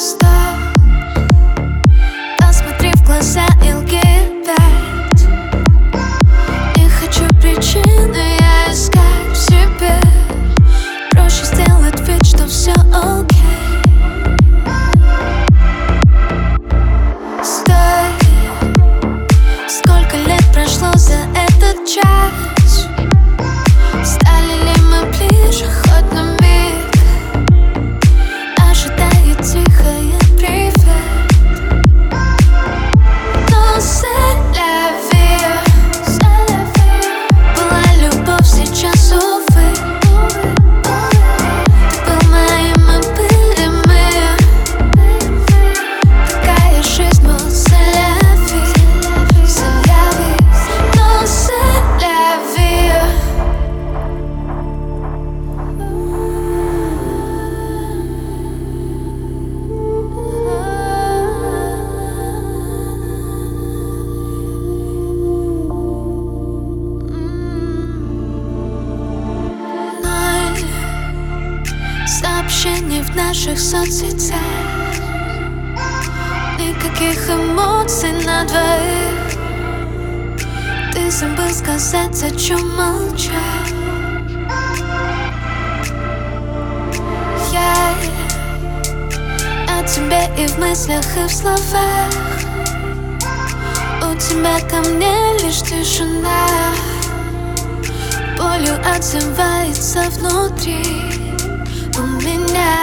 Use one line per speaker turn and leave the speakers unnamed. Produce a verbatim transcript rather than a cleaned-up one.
Стоп, посмотри в глаза и лги опять. Не хочу причины я искать в себе. Проще сделать вид, что все окей. Стой, сколько лет прошло за этот час? Стали ли мы ближе хоть на миг? Ожидает тихое привет. Но c'est la vie. Была любовь, сейчас увы. Ты был моим, мы были мы. Такая жизнь, но c'est la vie. C'est la vie. Но c'est la vie. Сообщений в наших соцсетях. Никаких эмоций на двоих. Ты забыл сказать, о чем молчать. Я о тебе и в мыслях, и в словах. У тебя ко мне лишь тишина. Болью отзывается внутри у меня.